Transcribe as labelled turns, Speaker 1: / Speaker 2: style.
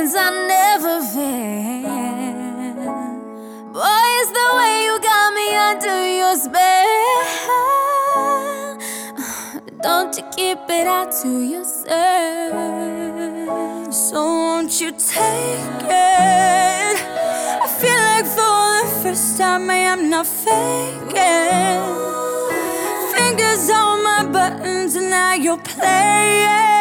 Speaker 1: feelings I never felt. Boy, it's the way you got me under your spell. Don't you keep it out to yourself.
Speaker 2: So won't you take it? I feel like for the first time I am not faking. Fingers on my buttons and now you're playing.